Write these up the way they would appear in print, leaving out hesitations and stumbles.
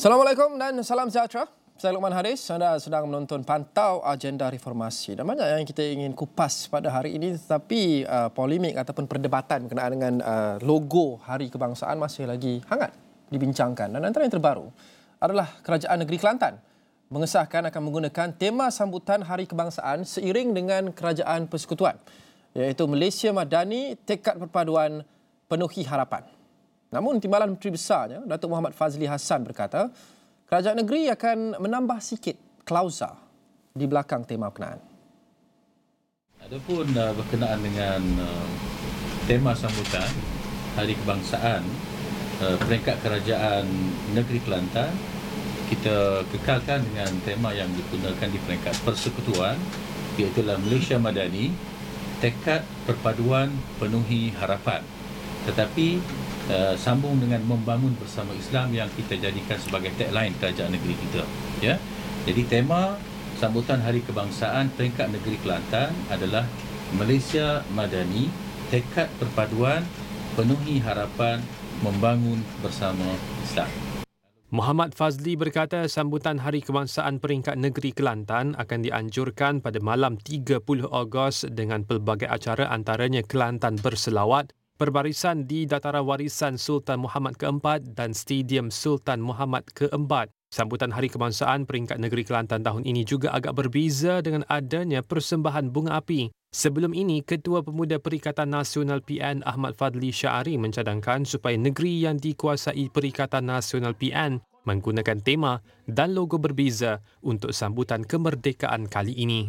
Assalamualaikum dan salam sejahtera. Saya Luqman Haris. Anda sedang menonton Pantau Agenda Reformasi. Dan banyak yang kita ingin kupas pada hari ini, tetapi polemik ataupun perdebatan berkenaan dengan logo Hari Kebangsaan masih lagi hangat dibincangkan. Dan antara yang terbaru adalah Kerajaan Negeri Kelantan mengesahkan akan menggunakan tema sambutan Hari Kebangsaan seiring dengan Kerajaan Persekutuan, iaitu Malaysia Madani, Tekad Perpaduan, Penuhi Harapan. Namun Timbalan Menteri Besarnya, Datuk Muhammad Fazli Hassan berkata, kerajaan negeri akan menambah sikit klausa di belakang tema berkenaan. Adapun berkenaan dengan tema sambutan Hari Kebangsaan, peringkat Kerajaan Negeri Kelantan, kita kekalkan dengan tema yang digunakan di peringkat Persekutuan, iaitu Malaysia Madani, Tekad Perpaduan, Penuhi Harapan. Tetapi sambung dengan membangun bersama Islam yang kita jadikan sebagai tagline kerajaan negeri kita, ya. Jadi tema sambutan Hari Kebangsaan peringkat negeri Kelantan adalah Malaysia Madani, Tekad Perpaduan, Penuhi Harapan, Membangun bersama Islam. Muhammad Fazli berkata sambutan Hari Kebangsaan peringkat negeri Kelantan akan dianjurkan pada malam 30 Ogos dengan pelbagai acara, antaranya Kelantan Berselawat, perbarisan di Dataran Warisan Sultan Muhammad ke-4 dan Stadium Sultan Muhammad ke-4. Sambutan Hari Kebangsaan peringkat negeri Kelantan tahun ini juga agak berbeza dengan adanya persembahan bunga api. Sebelum ini, Ketua Pemuda Perikatan Nasional PN Ahmad Fadli Syari mencadangkan supaya negeri yang dikuasai Perikatan Nasional PN menggunakan tema dan logo berbeza untuk sambutan kemerdekaan kali ini.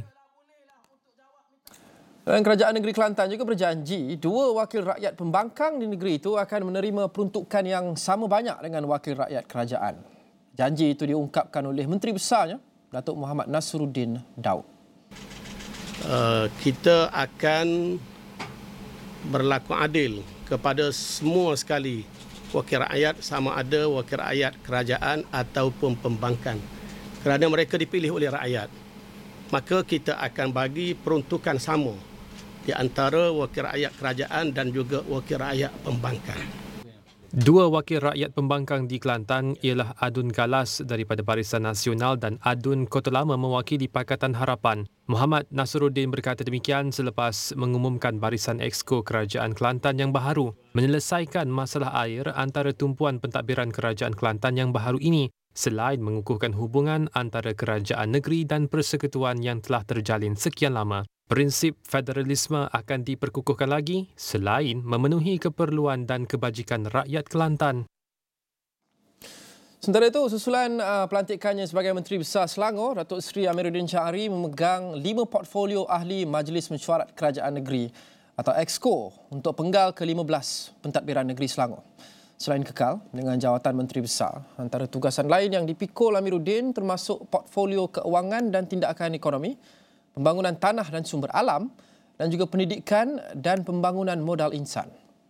Dan Kerajaan Negeri Kelantan juga berjanji 2 wakil rakyat pembangkang di negeri itu akan menerima peruntukan yang sama banyak dengan wakil rakyat kerajaan. Janji itu diungkapkan oleh Menteri Besarnya, Datuk Muhammad Nasruddin Daud. Kita akan berlaku adil kepada semua sekali wakil rakyat, sama ada wakil rakyat kerajaan ataupun pembangkang. Kerana mereka dipilih oleh rakyat, maka kita akan bagi peruntukan sama di antara wakil rakyat kerajaan dan juga wakil rakyat pembangkang. 2 wakil rakyat pembangkang di Kelantan ialah Adun Galas daripada Barisan Nasional dan Adun Kota Lama mewakili Pakatan Harapan. Muhammad Nasruddin berkata demikian selepas mengumumkan Barisan Exco Kerajaan Kelantan yang baharu menyelesaikan masalah air antara tumpuan pentadbiran Kerajaan Kelantan yang baharu ini, selain mengukuhkan hubungan antara kerajaan negeri dan persekutuan yang telah terjalin sekian lama. Prinsip federalisme akan diperkukuhkan lagi selain memenuhi keperluan dan kebajikan rakyat Kelantan. Sementara itu, susulan pelantikannya sebagai Menteri Besar Selangor, Datuk Seri Amiruddin Syahri memegang 5 portfolio ahli Majlis Mesyuarat Kerajaan Negeri atau Exco untuk penggal ke-15 pentadbiran negeri Selangor. Selain kekal dengan jawatan Menteri Besar, antara tugasan lain yang dipikul Amiruddin termasuk portfolio keuangan dan tindakan ekonomi, pembangunan tanah dan sumber alam, dan juga pendidikan dan pembangunan modal insan.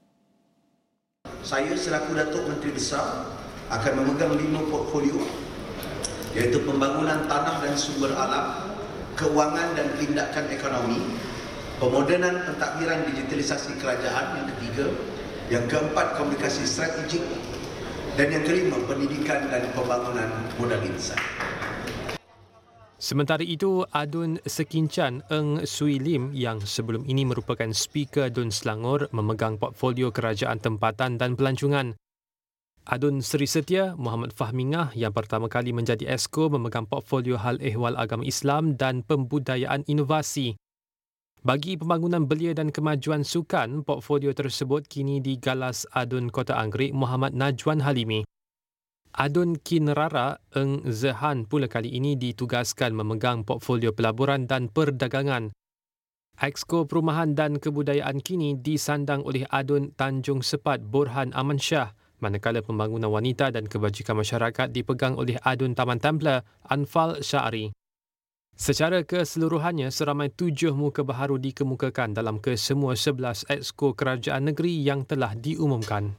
Saya selaku Datuk Menteri Besar akan memegang 5 portfolio, iaitu pembangunan tanah dan sumber alam, keuangan dan tindakan ekonomi, pemodenan pentadbiran digitalisasi kerajaan yang ketiga, yang keempat komunikasi strategik, dan yang kelima pendidikan dan pembangunan modal insan. Sementara itu, Adun Sekincan Eng Sui Lim yang sebelum ini merupakan Speaker Dun Selangor memegang portfolio kerajaan tempatan dan pelancongan. Adun Seri Setia Muhammad Fahmingah yang pertama kali menjadi Exco memegang portfolio hal ehwal agama Islam dan pembudayaan inovasi. Bagi pembangunan belia dan kemajuan sukan, portfolio tersebut kini digalas Adun Kota Anggerik Muhammad Najwan Halimi. Adun Kinrara Eng Zehan pula kali ini ditugaskan memegang portfolio pelaburan dan perdagangan. Exco Perumahan dan Kebudayaan kini disandang oleh Adun Tanjung Sepat Borhan Aman Shah, manakala pembangunan wanita dan kebajikan masyarakat dipegang oleh Adun Taman Templer Anfal Syari. Secara keseluruhannya, seramai 7 muka baharu dikemukakan dalam kesemua 11 Exco Kerajaan Negeri yang telah diumumkan.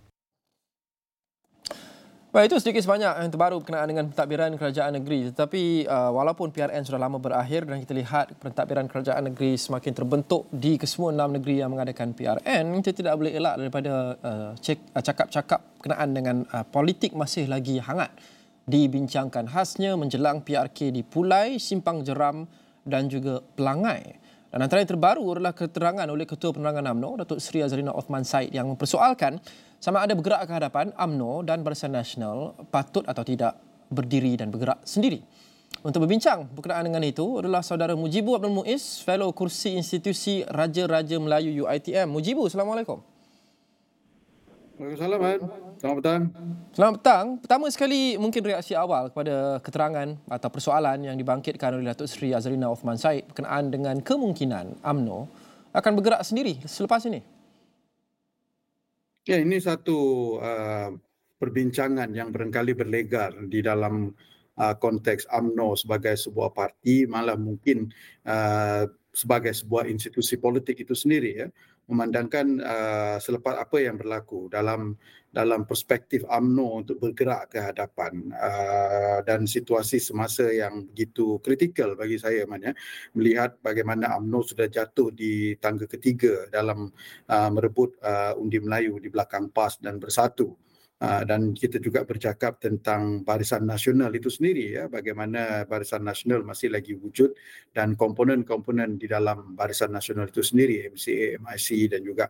Baik, itu sedikit sebanyak yang terbaru berkenaan dengan pentadbiran kerajaan negeri. Tetapi walaupun PRN sudah lama berakhir dan kita lihat pentadbiran kerajaan negeri semakin terbentuk di kesemua 6 negeri yang mengadakan PRN, kita tidak boleh elak daripada cakap-cakap berkenaan dengan politik masih lagi hangat dibincangkan, khasnya menjelang PRK di Pulai, Simpang Jeram dan juga Pelangai. Dan antara yang terbaru adalah keterangan oleh Ketua Penerangan UMNO, Datuk Seri Azrina Othman Said, yang mempersoalkan sama ada bergerak ke hadapan UMNO dan Barisan Nasional patut atau tidak berdiri dan bergerak sendiri. Untuk berbincang berkenaan dengan itu adalah saudara Mujibu Abdul Muiz, Fellow Kursi Institusi Raja-Raja Melayu UiTM. Mujibu, Assalamualaikum. Waalaikumsalam, Man. Selamat petang. Selamat petang. Pertama sekali, mungkin reaksi awal kepada keterangan atau persoalan yang dibangkitkan oleh Datuk Seri Azrina Othman Said berkenaan dengan kemungkinan UMNO akan bergerak sendiri selepas ini. Ya, ini satu perbincangan yang barangkali berlegar di dalam konteks UMNO sebagai sebuah parti, malah mungkin sebagai sebuah institusi politik itu sendiri, ya, memandangkan selepas apa yang berlaku dalam perspektif UMNO untuk bergerak ke hadapan dan situasi semasa yang begitu kritikal bagi saya, melihat bagaimana UMNO sudah jatuh di tangga ketiga dalam merebut undi Melayu di belakang PAS dan Bersatu. Dan kita juga bercakap tentang Barisan Nasional itu sendiri, ya, bagaimana Barisan Nasional masih lagi wujud dan komponen-komponen di dalam Barisan Nasional itu sendiri, MCA, MIC dan juga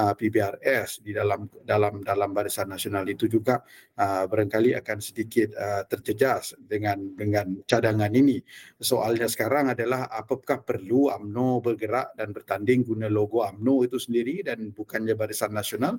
PBRS di dalam Barisan Nasional itu juga barangkali akan sedikit terjejas dengan cadangan ini. Soalnya sekarang adalah apakah perlu UMNO bergerak dan bertanding guna logo UMNO itu sendiri dan bukannya Barisan Nasional.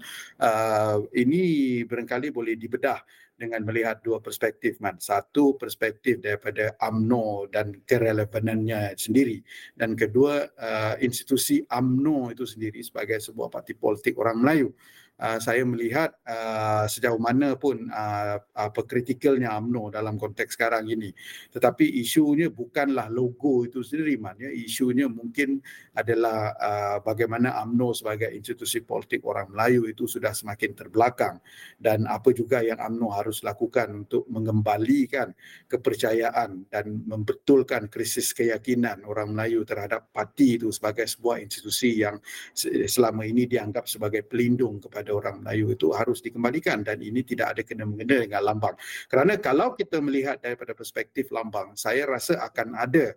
Ini barangkali boleh dibedah dengan melihat dua perspektif, Man. Satu, perspektif daripada UMNO dan kerelevanannya sendiri, dan kedua, institusi UMNO itu sendiri sebagai sebuah parti politik orang Melayu. Saya melihat sejauh mana pun kritikalnya UMNO dalam konteks sekarang ini, tetapi isunya bukanlah logo itu sendiri, Man, ya. Isunya mungkin adalah bagaimana UMNO sebagai institusi politik orang Melayu itu sudah semakin terbelakang, dan apa juga yang UMNO harus lakukan untuk mengembalikan kepercayaan dan membetulkan krisis keyakinan orang Melayu terhadap parti itu sebagai sebuah institusi yang selama ini dianggap sebagai pelindung kepada orang Melayu, itu harus dikembalikan, dan ini tidak ada kena-mengena dengan lambang. Kerana kalau kita melihat daripada perspektif lambang, saya rasa akan ada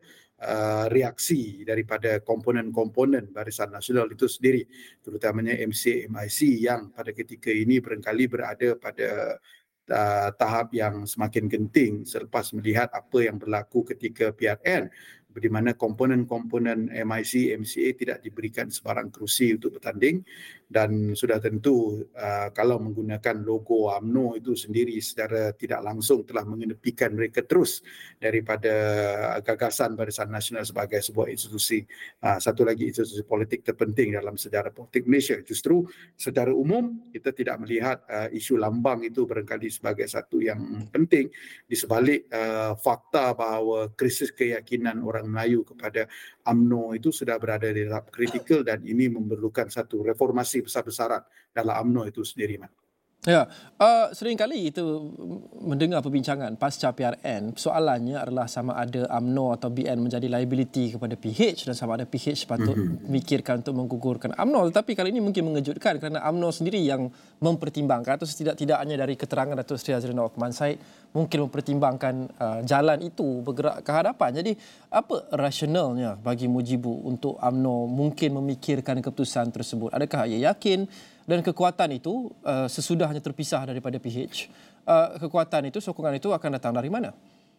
reaksi daripada komponen-komponen Barisan Nasional itu sendiri, terutamanya MCA, MIC yang pada ketika ini barangkali berada pada tahap yang semakin genting selepas melihat apa yang berlaku ketika PRN, di mana komponen-komponen MIC, MCA tidak diberikan sebarang kerusi untuk bertanding, dan sudah tentu kalau menggunakan logo UMNO itu sendiri secara tidak langsung telah mengenepikan mereka terus daripada gagasan Barisan Nasional sebagai sebuah institusi, satu lagi institusi politik terpenting dalam sejarah politik Malaysia. Justru secara umum kita tidak melihat isu lambang itu barangkali sebagai satu yang penting, di sebalik fakta bahawa krisis keyakinan orang Melayu kepada UMNO itu sudah berada di tahap kritikal, dan ini memerlukan satu reformasi besar-besaran dalam UMNO itu sendiri, Man. Ya, seringkali itu mendengar perbincangan pasca PRN, soalannya adalah sama ada UMNO atau BN menjadi liability kepada PH, dan sama ada PH patut memikirkan untuk menggugurkan UMNO. Tetapi kali ini mungkin mengejutkan kerana UMNO sendiri yang mempertimbangkan, atau setidak-tidaknya dari keterangan Datuk Seri Azrina Othman Said mungkin mempertimbangkan jalan itu bergerak ke hadapan. Jadi apa rasionalnya bagi Mujibu untuk UMNO mungkin memikirkan keputusan tersebut? Adakah ia yakin dan kekuatan itu sesudahnya terpisah daripada PH, kekuatan itu, sokongan itu akan datang dari mana?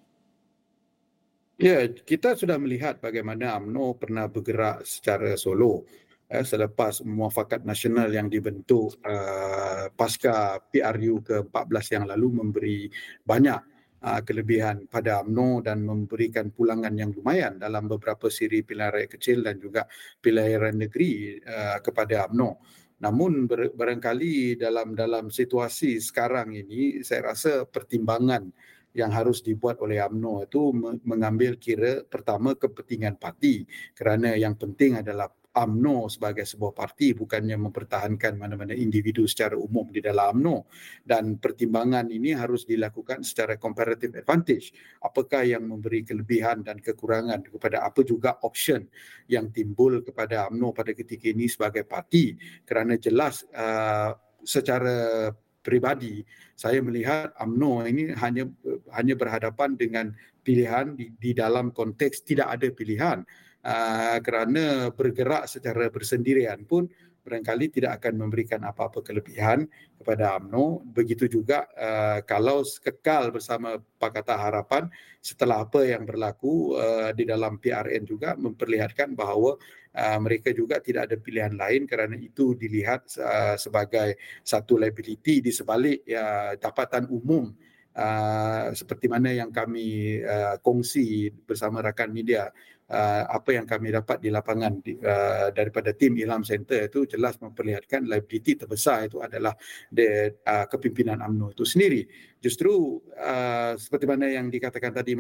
Ya, kita sudah melihat bagaimana UMNO pernah bergerak secara solo selepas muafakat nasional yang dibentuk pasca PRU ke-14 yang lalu memberi banyak kelebihan pada UMNO dan memberikan pulangan yang lumayan dalam beberapa siri pilihan raya kecil dan juga pilihan raya negeri kepada UMNO. Namun barangkali dalam situasi sekarang ini, saya rasa pertimbangan yang harus dibuat oleh UMNO itu mengambil kira pertama kepentingan parti, kerana yang penting adalah UMNO sebagai sebuah parti, bukannya mempertahankan mana-mana individu secara umum di dalam UMNO. Dan pertimbangan ini harus dilakukan secara comparative advantage. Apakah yang memberi kelebihan dan kekurangan kepada apa juga option yang timbul kepada UMNO pada ketika ini sebagai parti. Kerana jelas secara peribadi, saya melihat UMNO ini hanya berhadapan dengan pilihan di dalam konteks tidak ada pilihan. Kerana bergerak secara bersendirian pun barangkali tidak akan memberikan apa-apa kelebihan kepada UMNO. Begitu juga kalau kekal bersama Pakatan Harapan setelah apa yang berlaku di dalam PRN juga memperlihatkan bahawa mereka juga tidak ada pilihan lain kerana itu dilihat sebagai satu liability di sebalik dapatan umum. Seperti mana yang kami kongsi bersama rakan media, apa yang kami dapat di lapangan daripada tim Ilham Center itu jelas memperlihatkan liability terbesar itu adalah kepimpinan UMNO itu sendiri. Justru seperti mana yang dikatakan tadi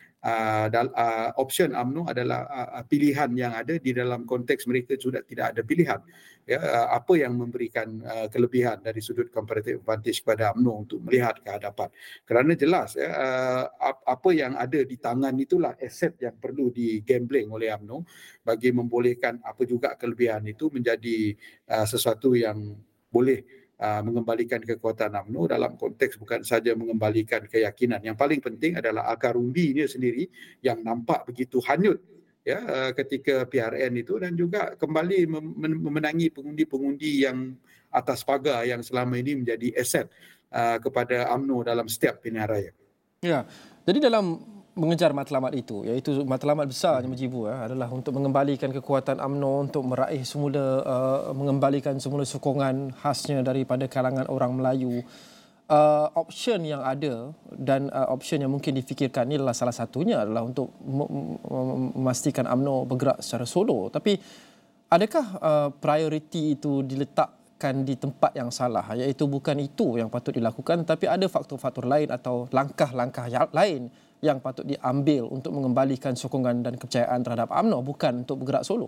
option UMNO adalah pilihan yang ada di dalam konteks mereka sudah tidak ada pilihan. Apa yang memberikan kelebihan dari sudut comparative advantage kepada UMNO untuk melihat ke hadapan. Kerana jelas apa yang ada di tangan itulah aset yang perlu digambling oleh UMNO bagi membolehkan apa juga kelebihan itu menjadi sesuatu yang boleh mengembalikan kekuatan UMNO dalam konteks bukan saja mengembalikan keyakinan. Yang paling penting adalah akar umbinya sendiri yang nampak begitu hanyut ketika PRN itu, dan juga kembali memenangi pengundi-pengundi yang atas pagar yang selama ini menjadi aset kepada UMNO dalam setiap pilihan raya. Ya, jadi dalam mengejar matlamat itu, iaitu matlamat besarnya Mujibu adalah untuk mengembalikan kekuatan UMNO, untuk meraih semula, mengembalikan semula sokongan khasnya daripada kalangan orang Melayu. Option yang ada dan option yang mungkin difikirkan ini adalah salah satunya adalah untuk memastikan UMNO bergerak secara solo. Tapi adakah prioriti itu diletakkan di tempat yang salah, iaitu bukan itu yang patut dilakukan, tapi ada faktor-faktor lain atau langkah-langkah lain yang patut diambil untuk mengembalikan sokongan dan kepercayaan terhadap UMNO, bukan untuk bergerak solo?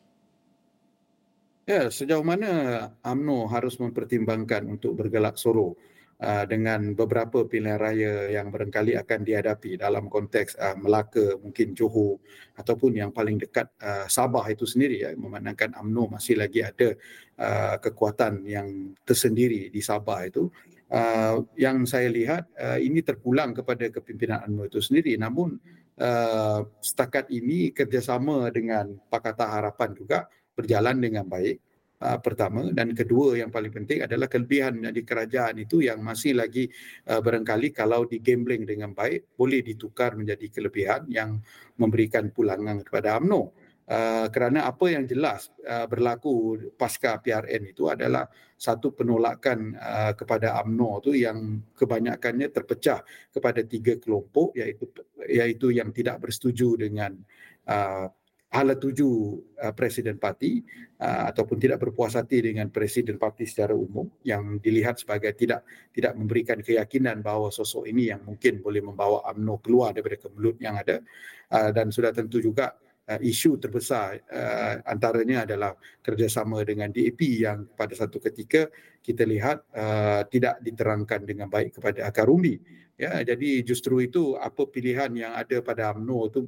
Ya, sejauh mana UMNO harus mempertimbangkan untuk bergerak solo dengan beberapa pilihan raya yang barangkali akan dihadapi dalam konteks Melaka, mungkin Johor ataupun yang paling dekat Sabah itu sendiri, memandangkan UMNO masih lagi ada kekuatan yang tersendiri di Sabah itu. Yang saya lihat ini terpulang kepada kepimpinan UMNO itu sendiri. Namun setakat ini kerjasama dengan Pakatan Harapan juga berjalan dengan baik. Pertama, dan kedua yang paling penting adalah kelebihan di kerajaan itu yang masih lagi barangkali kalau digambling dengan baik boleh ditukar menjadi kelebihan yang memberikan pulangan kepada UMNO. Kerana apa yang jelas berlaku pasca PRN itu adalah satu penolakan kepada UMNO itu yang kebanyakannya terpecah kepada 3 kelompok, iaitu yang tidak bersetuju dengan hala tuju Presiden Parti ataupun tidak berpuas hati dengan Presiden Parti secara umum, yang dilihat sebagai tidak memberikan keyakinan bahawa sosok ini yang mungkin boleh membawa UMNO keluar daripada kemelut yang ada. Dan sudah tentu juga isu terbesar antaranya adalah kerjasama dengan DAP yang pada satu ketika kita lihat tidak diterangkan dengan baik kepada akar umbi. Jadi justru itu apa pilihan yang ada pada UMNO itu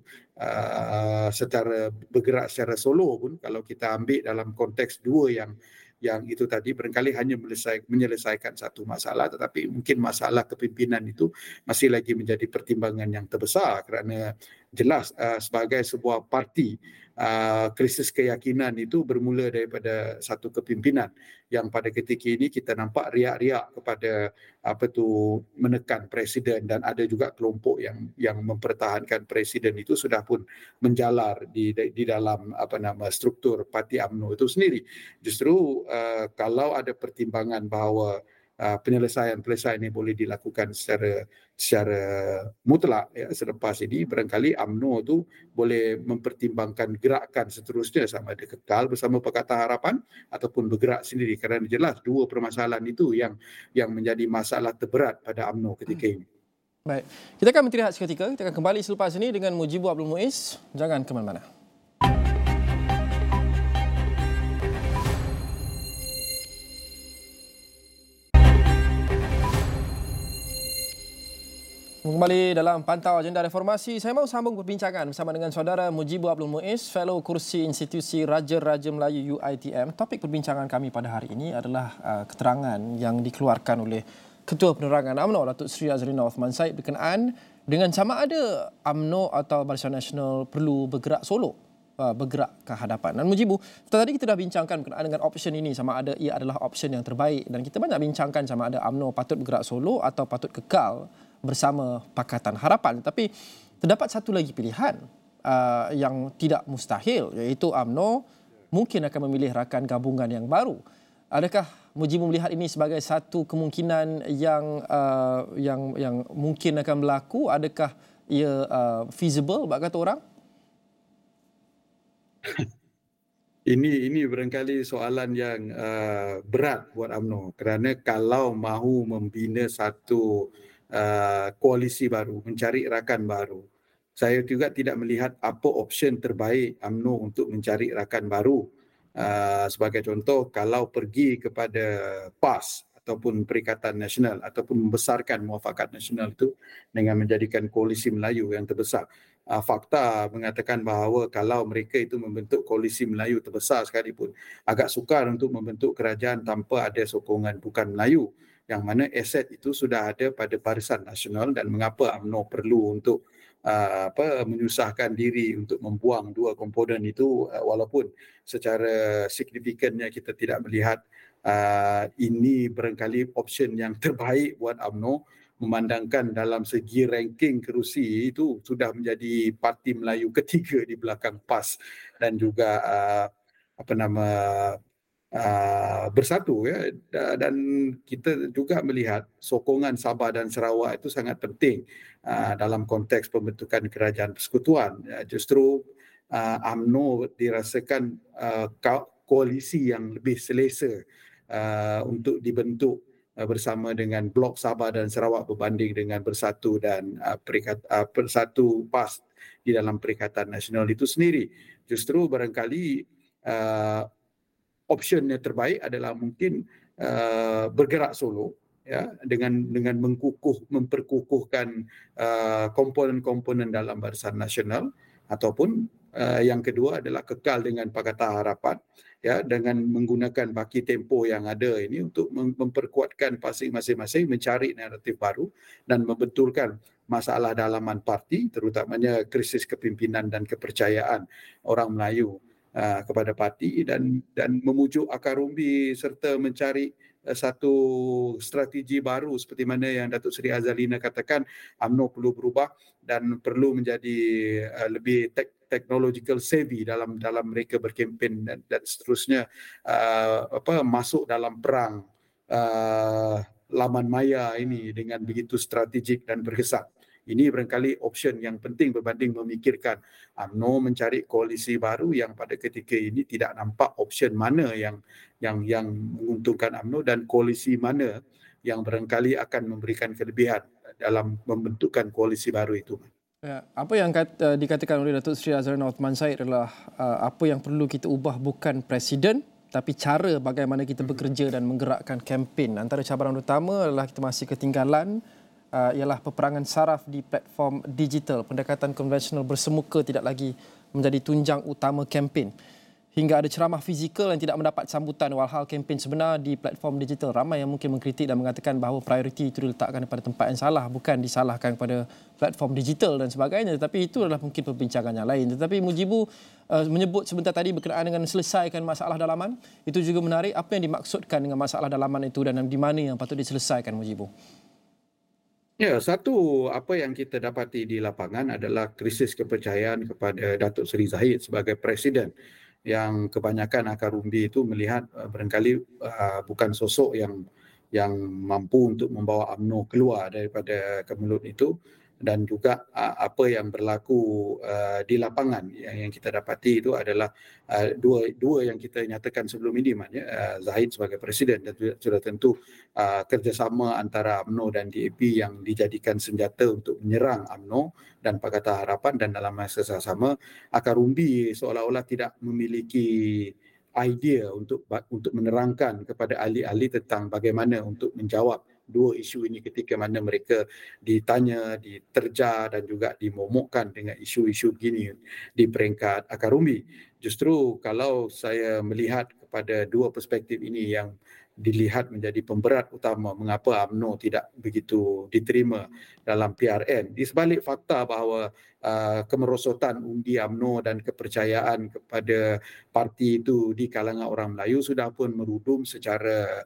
secara bergerak secara solo pun, kalau kita ambil dalam konteks dua yang itu tadi, barangkali hanya menyelesaikan satu masalah, tetapi mungkin masalah kepimpinan itu masih lagi menjadi pertimbangan yang terbesar, kerana jelas sebagai sebuah parti krisis keyakinan itu bermula daripada satu kepimpinan yang pada ketika ini kita nampak riak-riak kepada menekan presiden, dan ada juga kelompok yang mempertahankan presiden itu sudah pun menjalar di dalam struktur parti UMNO itu sendiri. Justru kalau ada pertimbangan bahawa penyelesaian ini boleh dilakukan secara mutlak selepas ini, barangkali UMNO itu boleh mempertimbangkan gerakan seterusnya, sama ada kekal bersama Pakatan Harapan ataupun bergerak sendiri, kerana jelas dua permasalahan itu yang menjadi masalah terberat pada UMNO ketika ini. Baik, kita akan beristirahat seketika. Kita akan kembali selepas ini dengan Mujibu Abdul Muiz. Jangan ke mana-mana. Kembali dalam Pantau Agenda Reformasi, saya mahu sambung perbincangan bersama dengan saudara Mujibu Abdul Muiz, Fellow Kursi Institusi Raja-Raja Melayu UiTM. Topik perbincangan kami pada hari ini adalah keterangan yang dikeluarkan oleh Ketua Penerangan UMNO, Datuk Seri Azrina Othman Said berkenaan dengan sama ada UMNO atau Barisan Nasional perlu bergerak solo, bergerak ke hadapan. Dan Mujibu, tadi kita dah bincangkan berkenaan dengan option ini, sama ada ia adalah option yang terbaik, dan kita banyak bincangkan sama ada UMNO patut bergerak solo atau patut kekal bersama Pakatan Harapan. Tapi terdapat satu lagi pilihan yang tidak mustahil, iaitu UMNO mungkin akan memilih rakan gabungan yang baru. Adakah Mujibu melihat ini sebagai satu kemungkinan yang mungkin akan berlaku? Adakah ia feasible bagi kata orang? Ini barangkali soalan yang berat buat UMNO, kerana kalau mahu membina satu koalisi baru, mencari rakan baru, saya juga tidak melihat apa option terbaik UMNO untuk mencari rakan baru. Sebagai contoh, kalau pergi kepada PAS ataupun Perikatan Nasional ataupun membesarkan Muafakat Nasional itu dengan menjadikan koalisi Melayu yang terbesar, fakta mengatakan bahawa kalau mereka itu membentuk koalisi Melayu terbesar sekalipun, agak sukar untuk membentuk kerajaan tanpa ada sokongan bukan Melayu, yang mana aset itu sudah ada pada Barisan Nasional. Dan mengapa UMNO perlu untuk menyusahkan diri untuk membuang dua komponen itu, walaupun secara signifikannya kita tidak melihat ini barangkali option yang terbaik buat UMNO, memandangkan dalam segi ranking kerusi itu sudah menjadi parti Melayu ketiga di belakang PAS dan juga Bersatu, ya. Dan kita juga melihat sokongan Sabah dan Sarawak itu sangat penting dalam konteks pembentukan kerajaan persekutuan. Justru UMNO dirasakan koalisi yang lebih selesa untuk dibentuk bersama dengan Blok Sabah dan Sarawak berbanding dengan Bersatu dan Bersatu PAS di dalam Perikatan Nasional itu sendiri. Justru barangkali option yang terbaik adalah mungkin bergerak solo, ya, dengan memperkukuhkan komponen-komponen dalam Barisan Nasional, ataupun yang kedua adalah kekal dengan Pakatan Harapan, ya, dengan menggunakan baki tempo yang ada ini untuk memperkuatkan masing-masing, mencari naratif baru dan membetulkan masalah dalaman parti, terutamanya krisis kepimpinan dan kepercayaan orang Melayu kepada parti, dan memujuk akar umbi serta mencari satu strategi baru seperti mana yang Datuk Seri Azalina katakan. UMNO perlu berubah dan perlu menjadi lebih technological savvy dalam mereka berkempen dan seterusnya, masuk dalam perang laman maya ini dengan begitu strategik dan berkesan. Ini barangkali option yang penting berbanding memikirkan UMNO mencari koalisi baru yang pada ketika ini tidak nampak option mana yang menguntungkan UMNO dan koalisi mana yang barangkali akan memberikan kelebihan dalam membentukkan koalisi baru itu. Ya, apa yang dikatakan oleh Datuk Seri Azrina Othman Said adalah apa yang perlu kita ubah bukan presiden, tapi cara bagaimana kita bekerja dan menggerakkan kempen. Antara cabaran utama adalah kita masih ketinggalan ialah peperangan saraf di platform digital. Pendekatan konvensional bersemuka tidak lagi menjadi tunjang utama kempen. Hingga ada ceramah fizikal yang tidak mendapat sambutan, walhal kempen sebenar di platform digital. Ramai yang mungkin mengkritik dan mengatakan bahawa prioriti itu diletakkan pada tempat yang salah, bukan disalahkan kepada platform digital dan sebagainya. Tetapi itu adalah mungkin perbincangan yang lain. Tetapi Mujibu menyebut sebentar tadi berkenaan dengan selesaikan masalah dalaman. Itu juga menarik. Apa yang dimaksudkan dengan masalah dalaman itu dan di mana yang patut diselesaikan, Mujibu? Ya, satu apa yang kita dapati di lapangan adalah krisis kepercayaan kepada Datuk Seri Zahid sebagai presiden, yang kebanyakan akar umbi itu melihat barangkali bukan sosok yang mampu untuk membawa UMNO keluar daripada kemelut itu. Dan juga apa yang berlaku di lapangan yang kita dapati itu adalah dua yang kita nyatakan sebelum ini, Zahid sebagai presiden, dan sudah tentu kerjasama antara UMNO dan DAP yang dijadikan senjata untuk menyerang UMNO dan Pakatan Harapan, dan dalam masa sama akar umbi seolah-olah tidak memiliki idea untuk menerangkan kepada ahli-ahli tentang bagaimana untuk menjawab dua isu ini ketika mana mereka ditanya, diterja dan juga dimomokkan dengan isu-isu begini di peringkat akar umbi. Justru kalau saya melihat kepada dua perspektif ini yang dilihat menjadi pemberat utama mengapa UMNO tidak begitu diterima dalam PRN, di sebalik fakta bahawa kemerosotan undi UMNO dan kepercayaan kepada parti itu di kalangan orang Melayu sudah pun merudum secara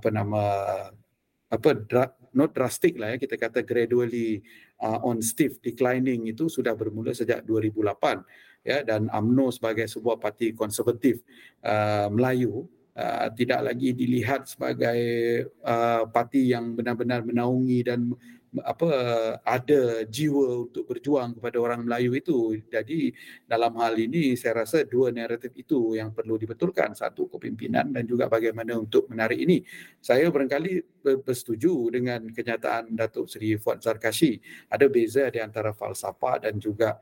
not drastic lah ya, kita kata gradually on stiff declining, itu sudah bermula sejak 2008 ya, dan UMNO sebagai sebuah parti konservatif Melayu tidak lagi dilihat sebagai parti yang benar-benar menaungi dan ada jiwa untuk berjuang kepada orang Melayu itu. Jadi dalam hal ini saya rasa dua naratif itu yang perlu dibetulkan, satu kepimpinan dan juga bagaimana untuk menarik ini. Saya barangkali bersetuju dengan kenyataan Datuk Seri Fuad Zarkashi, ada beza di antara falsafah dan juga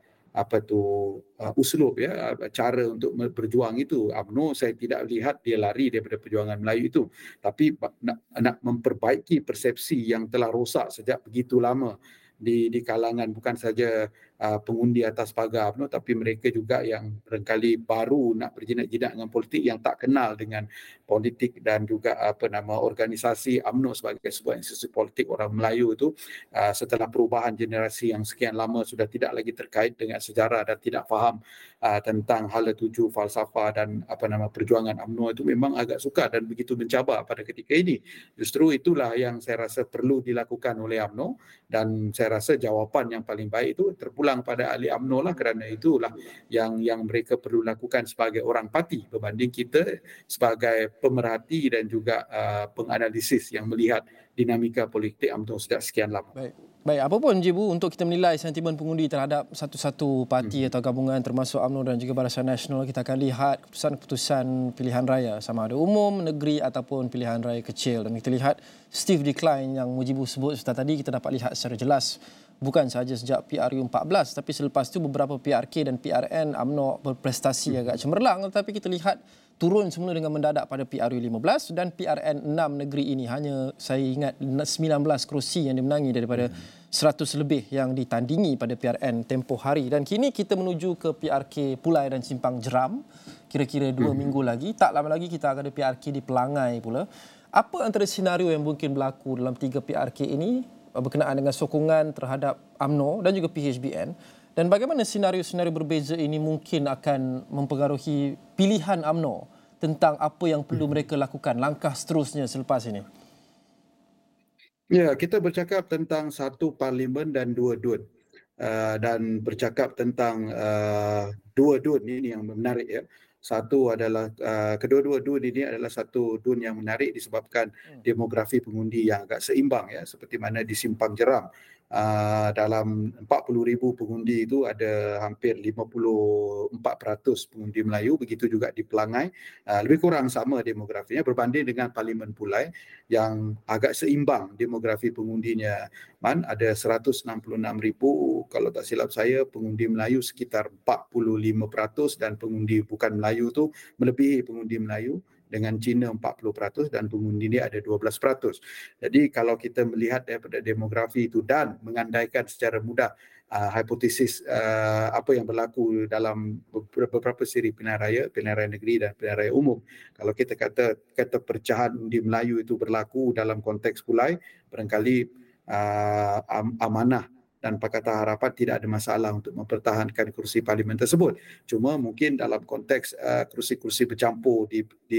uslub ya, cara untuk berjuang itu. UMNO saya tidak lihat dia lari daripada perjuangan Melayu itu, tapi nak memperbaiki persepsi yang telah rosak sejak begitu lama di kalangan bukan saja pengundi atas pagar UMNO, tapi mereka juga yang barangkali baru nak berjinak-jinak dengan politik, yang tak kenal dengan politik dan juga organisasi UMNO sebagai sebuah institusi politik orang Melayu itu, setelah perubahan generasi yang sekian lama sudah tidak lagi terkait dengan sejarah dan tidak faham tentang hala tuju, falsafah dan perjuangan UMNO, itu memang agak sukar dan begitu mencabar pada ketika ini. Justru itulah yang saya rasa perlu dilakukan oleh UMNO, dan saya rasa jawapan yang paling baik itu terpulang pada ahli UMNO lah, kerana itulah yang mereka perlu lakukan sebagai orang parti berbanding kita sebagai pemerhati dan juga penganalisis yang melihat dinamika politik UMNO sejak sekian lama. Baik, apa pun Jibu untuk kita menilai sentimen pengundi terhadap satu-satu parti atau gabungan termasuk UMNO dan juga Barisan Nasional, kita akan lihat keputusan-keputusan pilihan raya sama ada umum, negeri ataupun pilihan raya kecil. Dan kita lihat stiff decline yang Mujibu sebut tadi, kita dapat lihat secara jelas bukan sahaja sejak PRU 14, tapi selepas itu beberapa PRK dan PRN UMNO berprestasi agak cemerlang, tetapi kita lihat turun semula dengan mendadak pada PRU 15 dan PRN 6 negeri ini. Hanya saya ingat 19 kerusi yang dimenangi daripada 100 lebih yang ditandingi pada PRN tempoh hari. Dan kini kita menuju ke PRK Pulai dan Simpang Jeram. Kira-kira 2 minggu lagi. Tak lama lagi kita akan ada PRK di Pelangai pula. Apa antara senario yang mungkin berlaku dalam 3 PRK ini berkenaan dengan sokongan terhadap UMNO dan juga PHBN? Dan bagaimana senario-senario berbeza ini mungkin akan mempengaruhi pilihan UMNO tentang apa yang perlu mereka lakukan, langkah seterusnya selepas ini? Ya, kita bercakap tentang satu parlimen dan 2 DUN. Dan bercakap tentang 2 DUN ini yang menarik ya. Satu adalah kedua-dua DUN ini adalah satu DUN yang menarik disebabkan demografi pengundi yang agak seimbang ya, seperti mana di Simpang Jeram. Dalam 40,000 pengundi itu ada hampir 54% pengundi Melayu, begitu juga di Pelangai, lebih kurang sama demografinya berbanding dengan Parlimen Pulai yang agak seimbang demografi pengundinya. Ada 166,000, kalau tak silap saya pengundi Melayu sekitar 45% dan pengundi bukan Melayu tu melebihi pengundi Melayu, dengan Cina 40% dan pengundi ini ada 12%. Jadi kalau kita melihat daripada demografi itu dan mengandaikan secara mudah hipotesis apa yang berlaku dalam beberapa siri pilihan raya negeri dan pilihan raya umum, kalau kita kata percahan undi Melayu itu berlaku dalam konteks Pulai, barangkali Amanah dan Pakatan Harapan tidak ada masalah untuk mempertahankan kursi parlimen tersebut. Cuma mungkin dalam konteks kursi-kursi bercampur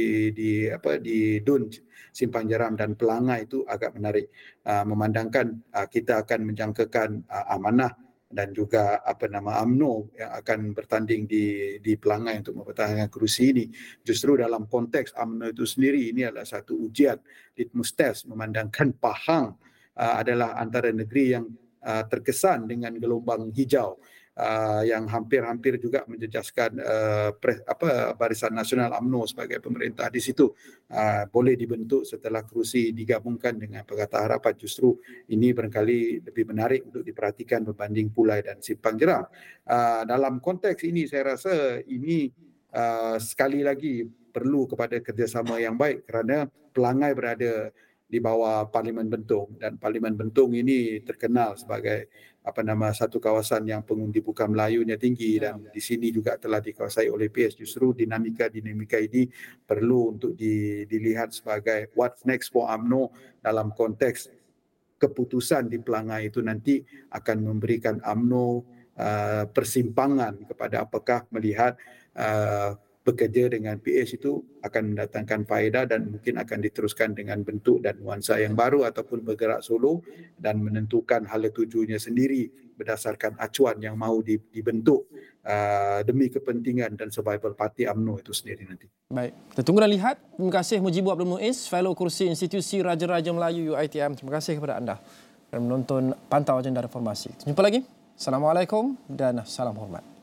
di DUN Simpang Jeram dan Pelangai itu agak menarik, memandangkan kita akan menjangkakan Amanah dan juga UMNO yang akan bertanding di Pelangai untuk mempertahankan kursi ini. Justru dalam konteks UMNO itu sendiri, ini adalah satu ujian litmus test, memandangkan Pahang adalah antara negeri yang terkesan dengan gelombang hijau yang hampir-hampir juga menjejaskan Barisan Nasional UMNO sebagai pemerintah di situ boleh dibentuk setelah kerusi digabungkan dengan Pakatan Harapan. Justru ini barangkali lebih menarik untuk diperhatikan berbanding Pulai dan Simpang Jeram. Dalam konteks ini saya rasa ini sekali lagi perlu kepada kerjasama yang baik, kerana Pelangai berada di bawah Parlimen Bentong, dan Parlimen Bentong ini terkenal sebagai satu kawasan yang pengundi bukan Melayunya tinggi, dan di sini juga telah dikuasai oleh PS. Justru dinamika ini perlu untuk dilihat sebagai what next for UMNO dalam konteks keputusan di Pelangai itu nanti akan memberikan UMNO persimpangan kepada apakah melihat bekerja dengan PS itu akan mendatangkan faedah dan mungkin akan diteruskan dengan bentuk dan nuansa yang baru, ataupun bergerak solo dan menentukan hala tujunya sendiri berdasarkan acuan yang mahu dibentuk demi kepentingan dan survival parti UMNO itu sendiri nanti. Baik, kita tunggu dan lihat. Terima kasih Mujibur Abdul Muiz, Fellow Kursi Institusi Raja-Raja Melayu UiTM. Terima kasih kepada anda dan menonton Pantau Agenda Reformasi. Jumpa lagi. Assalamualaikum dan salam hormat.